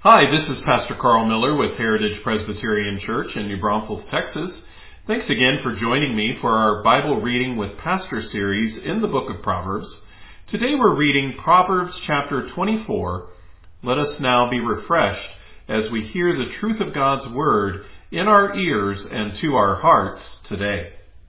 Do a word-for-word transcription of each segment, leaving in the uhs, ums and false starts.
Hi, this is Pastor Carl Miller with Heritage Presbyterian Church in New Braunfels, Texas. Thanks again for joining me for our Bible Reading with Pastor series in the book of Proverbs. Today we're reading Proverbs chapter twenty-four. Let us now be refreshed as we hear the truth of God's word in our ears and to our hearts today.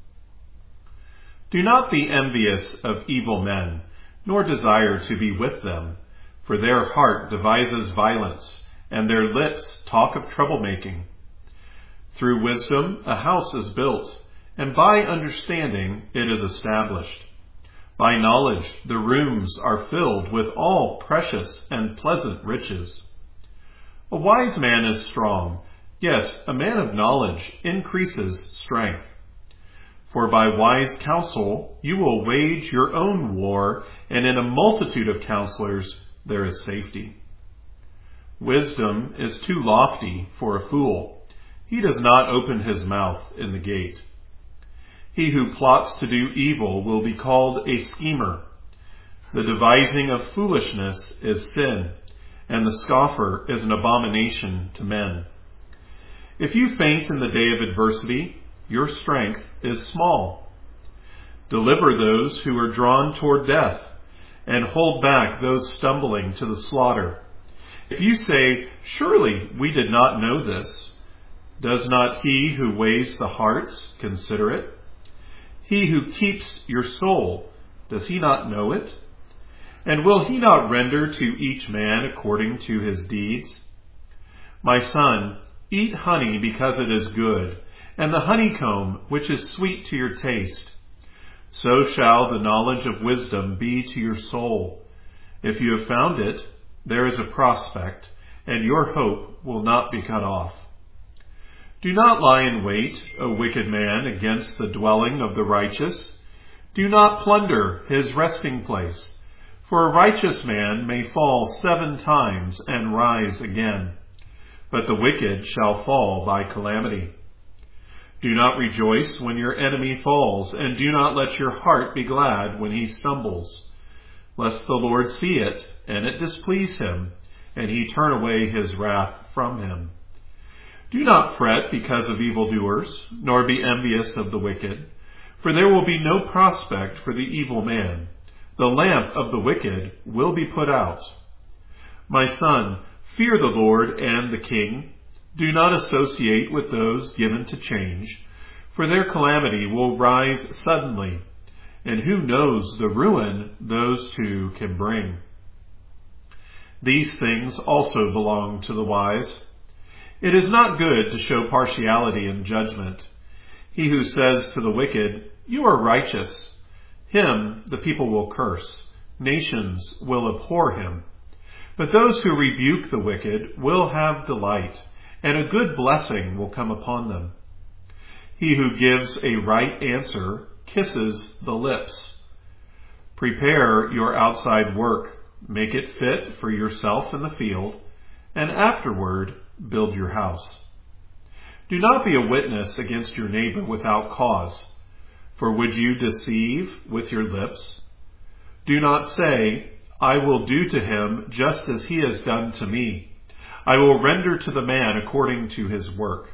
Do not be envious of evil men, nor desire to be with them, for their heart devises violence, and their lips talk of troublemaking. Through wisdom a house is built, and by understanding it is established. By knowledge the rooms are filled with all precious and pleasant riches. A wise man is strong, yes, a man of knowledge increases strength. For by wise counsel you will wage your own war, and in a multitude of counselors there is safety. Wisdom is too lofty for a fool. He does not open his mouth in the gate. He who plots to do evil will be called a schemer. The devising of foolishness is sin, and the scoffer is an abomination to men. If you faint in the day of adversity, your strength is small. Deliver those who are drawn toward death, and hold back those stumbling to the slaughter. If you say, surely we did not know this, does not he who weighs the hearts consider it? He who keeps your soul, does he not know it? And will he not render to each man according to his deeds? My son, eat honey because it is good, and the honeycomb which is sweet to your taste. So shall the knowledge of wisdom be to your soul. If you have found it, there is a prospect, and your hope will not be cut off. Do not lie in wait, O wicked man, against the dwelling of the righteous. Do not plunder his resting place, for a righteous man may fall seven times and rise again, but the wicked shall fall by calamity. Do not rejoice when your enemy falls, and do not let your heart be glad when he stumbles, lest the Lord see it, and it displease him, and he turn away his wrath from him. Do not fret because of evildoers, nor be envious of the wicked, for there will be no prospect for the evil man. The lamp of the wicked will be put out. My son, fear the Lord and the king. Do not associate with those given to change, for their calamity will rise suddenly, and who knows the ruin those two can bring. These things also belong to the wise. It is not good to show partiality in judgment. He who says to the wicked, you are righteous, him the people will curse. Nations will abhor him. But those who rebuke the wicked will have delight, and a good blessing will come upon them. He who gives a right answer kisses the lips. Prepare your outside work, make it fit for yourself in the field, and afterward build your house. Do not be a witness against your neighbor without cause, for would you deceive with your lips? Do not say, I will do to him just as he has done to me. I will render to the man according to his work.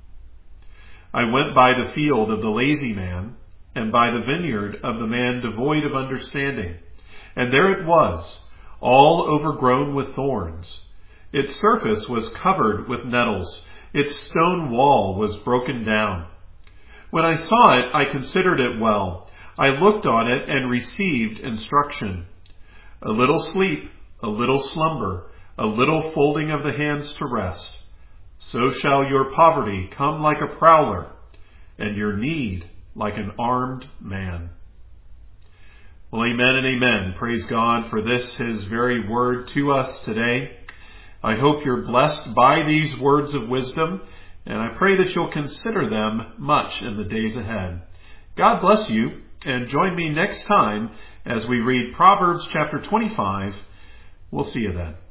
I went by the field of the lazy man, and by the vineyard of the man devoid of understanding. And there it was, all overgrown with thorns. Its surface was covered with nettles. Its stone wall was broken down. When I saw it, I considered it well. I looked on it and received instruction. A little sleep, a little slumber, a little folding of the hands to rest. So shall your poverty come like a prowler, and your need like an armed man. Well, amen and amen. Praise God for this, his very word to us today. I hope you're blessed by these words of wisdom, and I pray that you'll consider them much in the days ahead. God bless you, and join me next time as we read Proverbs chapter twenty-five. We'll see you then.